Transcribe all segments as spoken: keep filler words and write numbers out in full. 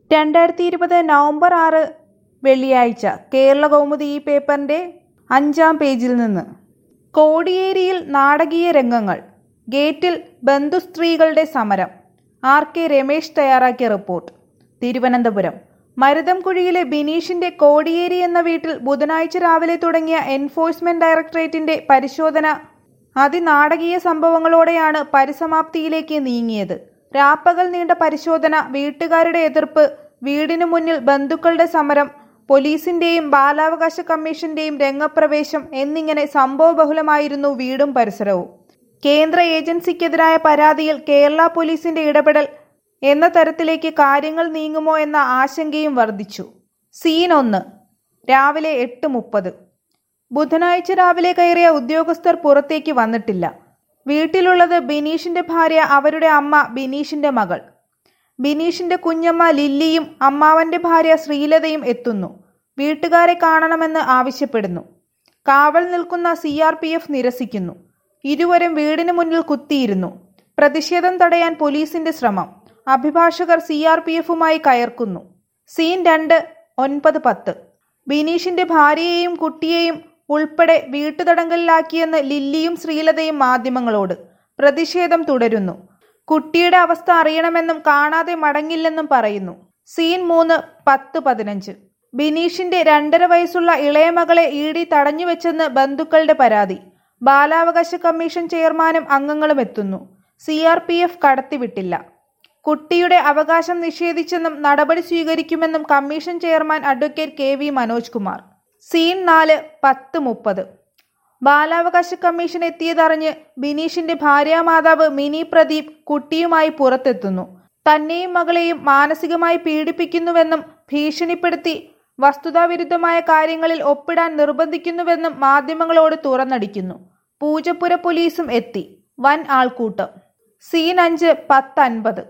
രണ്ടായിരത്തി ഇരുപത് നവംബർ ആറ് വെള്ളിയാഴ്ച കേരളകൗമുദി ഈ പേപ്പറിന്റെ അഞ്ചാം പേജിൽ നിന്ന്. കോടിയേരിയിൽ നാടകീയ രംഗങ്ങൾ, ഗേറ്റിൽ ബന്ധുസ്ത്രീകളുടെ സമരം. ആർ കെ രമേശ് തയ്യാറാക്കിയ റിപ്പോർട്ട്. തിരുവനന്തപുരം. മരുതംകുഴിയിലെ ബിനീഷിന്റെ കോടിയേരി എന്ന വീട്ടിൽ ബുധനാഴ്ച രാവിലെ തുടങ്ങിയ എൻഫോഴ്സ്മെന്റ് ഡയറക്ടറേറ്റിന്റെ പരിശോധന അതിനാടകീയ സംഭവങ്ങളോടെയാണ് പരിസമാപ്തിയിലേക്ക് നീങ്ങിയത്. രാപ്പകൽ നീണ്ട പരിശോധന, വീട്ടുകാരുടെ എതിർപ്പ്, വീടിനു മുന്നിൽ ബന്ധുക്കളുടെ സമരം, പോലീസിന്റെയും ബാലാവകാശ കമ്മീഷന്റെയും രംഗപ്രവേശം എന്നിങ്ങനെ സംഭവബഹുലമായിരുന്നു വീടും പരിസരവും. കേന്ദ്ര ഏജൻസിക്കെതിരായ പരാതിയിൽ കേരള പോലീസിന്റെ ഇടപെടൽ എന്ന തരത്തിലേക്ക് കാര്യങ്ങൾ നീങ്ങുമോ എന്ന ആശങ്കയും വർദ്ധിച്ചു. സീൻ ഒന്ന്. രാവിലെ എട്ട് മുപ്പത്. ബുധനാഴ്ച രാവിലെ കയറിയ ഉദ്യോഗസ്ഥർ പുറത്തേക്ക് വന്നിട്ടില്ല. വീട്ടിലുള്ളത് ബിനീഷിന്റെ ഭാര്യ, അവരുടെ അമ്മ, ബിനീഷിന്റെ മകൾ. ബിനീഷിന്റെ കുഞ്ഞമ്മ ലില്ലിയും അമ്മാവന്റെ ഭാര്യ ശ്രീലതയും എത്തുന്നു. വീട്ടുകാരെ കാണണമെന്ന് ആവശ്യപ്പെടുന്നു. കാവൽ നിൽക്കുന്ന സി ആർ പി എഫ് നിരസിക്കുന്നു. ഇരുവരും വീടിന് മുന്നിൽ കുത്തിയിരുന്നു. പ്രതിഷേധം തടയാൻ പോലീസിന്റെ ശ്രമം. അഭിഭാഷകർ സി ആർ പി എഫുമായി കയർക്കുന്നു. സീൻ രണ്ട്. ഒൻപത് പത്ത്. ബിനീഷിന്റെ ഭാര്യയെയും കുട്ടിയെയും ഉൾപ്പെടെ വീട്ടുതടങ്കലിലാക്കിയെന്ന് ലില്ലിയും ശ്രീലതയും മാധ്യമങ്ങളോട്. പ്രതിഷേധം തുടരുന്നു. കുട്ടിയുടെ അവസ്ഥ അറിയണമെന്നും കാണാതെ മടങ്ങില്ലെന്നും പറയുന്നു. സീൻ മൂന്ന്. പത്ത് പതിനഞ്ച്. ബിനീഷിന്റെ രണ്ടര വയസ്സുള്ള ഇളയ മകളെ ഇ ഡി തടഞ്ഞുവെച്ചെന്ന് ബന്ധുക്കളുടെ പരാതി. ബാലാവകാശ കമ്മീഷൻ ചെയർമാനും അംഗങ്ങളും എത്തുന്നു. സി ആർ പി എഫ് കടത്തിവിട്ടില്ല. കുട്ടിയുടെ അവകാശം നിഷേധിച്ചെന്നും നടപടി സ്വീകരിക്കുമെന്നും commission chairman advocate K V Manoj Kumar. Scene നാല്. പത്ത് മുപ്പത്. ബാലാവകാശ കമ്മീഷൻ എത്തിയതറിഞ്ഞ് ബിനീഷിന്റെ ഭാര്യാമാതാവ് മിനി പ്രദീപ് കുട്ടിയുമായി പുറത്തെത്തുന്നു. തന്നെയും മകളെയും മാനസികമായി പീഡിപ്പിക്കുന്നുവെന്നും ഭീഷണിപ്പെടുത്തി വസ്തുതാവിരുദ്ധമായ കാര്യങ്ങളിൽ ഒപ്പിടാൻ നിർബന്ധിക്കുന്നുവെന്നും മാധ്യമങ്ങളോട് തുറന്നടിക്കുന്നു. പൂജപ്പുര പോലീസും എത്തി. വൻ ആൾക്കൂട്ടം. സീൻ അഞ്ച്. പത്ത് അൻപത്.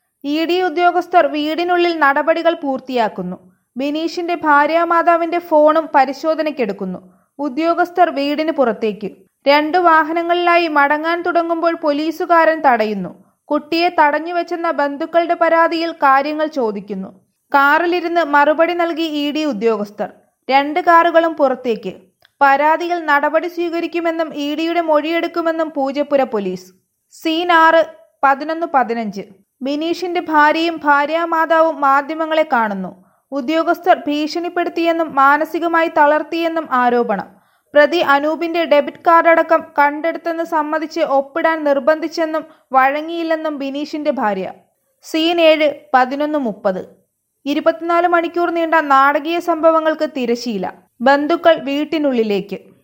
ഇ ഡി ഉദ്യോഗസ്ഥർ വീടിനുള്ളിൽ നടപടികൾ പൂർത്തിയാക്കുന്നു. ബിനീഷിന്റെ ഭാര്യാമാതാവിന്റെ ഫോണും പരിശോധനയ്ക്കെടുക്കുന്നു. ഉദ്യോഗസ്ഥർ വീടിന് പുറത്തേക്ക്. രണ്ടു വാഹനങ്ങളിലായി മടങ്ങാൻ തുടങ്ങുമ്പോൾ പോലീസുകാരൻ തടയുന്നു. കുട്ടിയെ തടഞ്ഞുവെച്ചെന്ന ബന്ധുക്കളുടെ പരാതിയിൽ കാര്യങ്ങൾ ചോദിക്കുന്നു. കാറിലിരുന്ന് മറുപടി നൽകി ഇ ഡി ഉദ്യോഗസ്ഥർ. രണ്ട് കാറുകളും പുറത്തേക്ക്. പരാതിയിൽ നടപടി സ്വീകരിക്കുമെന്നും ഇ ഡിയുടെ മൊഴിയെടുക്കുമെന്നും പൂജപ്പുര പോലീസ്. സീൻ ആറ്. പതിനൊന്ന് പതിനഞ്ച്. ബിനീഷിന്റെ ഭാര്യയും ഭാര്യാമാതാവും മാധ്യമങ്ങളെ കാണുന്നു. ഉദ്യോഗസ്ഥർ ഭീഷണിപ്പെടുത്തിയെന്നും മാനസികമായി തളർത്തിയെന്നും ആരോപണം. പ്രതി അനൂപിന്റെ ഡെബിറ്റ് കാർഡ് അടക്കം കണ്ടെടുത്തെന്ന് സമ്മതിച്ച് ഒപ്പിടാൻ നിർബന്ധിച്ചെന്നും വഴങ്ങിയില്ലെന്നും ബിനീഷിന്റെ ഭാര്യ. സീൻ ഏഴ്. പതിനൊന്ന് മുപ്പത്. ഇരുപത്തിനാല് മണിക്കൂർ നീണ്ട നാടകീയ സംഭവങ്ങൾക്ക് തിരശീല. ബന്ധുക്കൾ വീട്ടിനുള്ളിലേക്ക്.